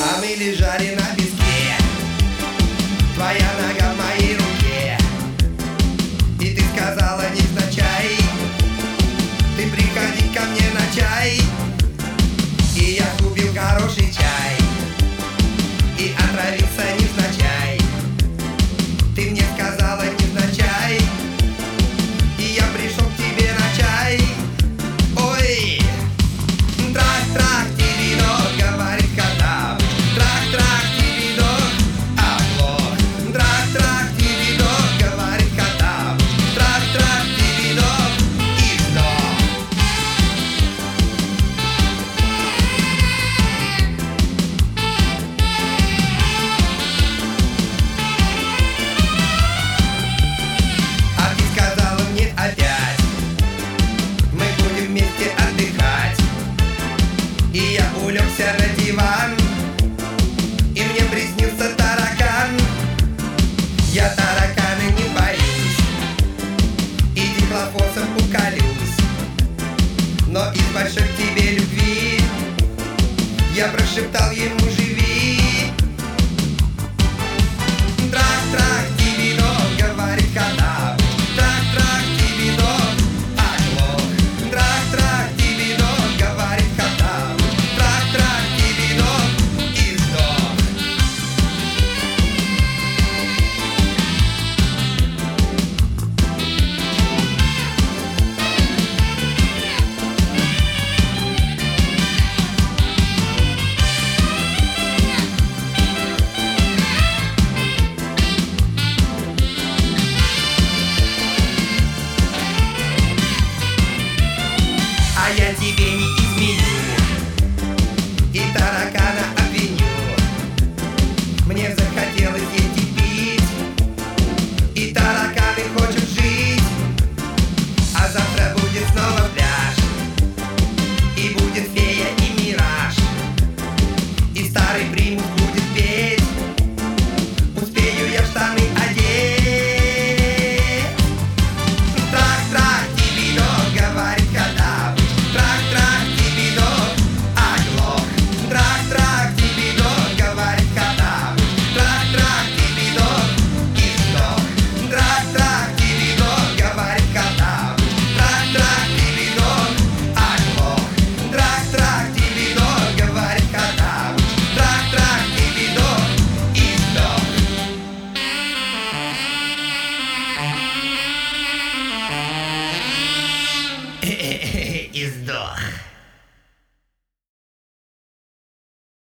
А мы лежали на песке, твоя нога в моей руке, и ты сказала невзначай: ты приходи ко мне на чай. И я купил хороший чай и отравился невзначай. Ты мне сказала невзначай, и я пришел к тебе на чай. Ой, трах-трах, тибидок, говорит Хоттабыч. Трах-трах, тибидок, оглох. Трах-трах, тибидок, говорит Хоттабыч. Трах-трах, тибидок, и сдох. А ты сказала мне опять: мы будем вместе отдыхать. И я улегся на диван, и мне приснился таракан. Я таракана не боюсь, и дихлофосом уколюсь, но из большой к тебе любви я прошептал ему: живи. Трах-трах, тибидок, говорит Хоттабыч. Трах-трах, тибидок, оглох. Трах-трах, тибидок, говорит Хоттабыч. Трах-трах, тибидок, и сдох. А я тебе не изменю и таракана обвиню. Мне захотелось есть и пить, и тараканы хочет жить. А завтра будет снова пляж, и будет фея и мираж, и старый примус будет петь. Успею я в штаны одеть. Трах-трах, тибидок, говорит Хоттабыч. Трах-трах, тибидок, оглох. Трах-трах, тибидок, говорит Хоттабыч. Трах-трах, тибидок, и сдох. Трах-трах, тибидок, говорит Хоттабыч. Трах-трах, тибидок, оглох. Трах-трах, тибидок, говорит Хоттабыч. Трах-трах, тибидок, и сдох. И сдох.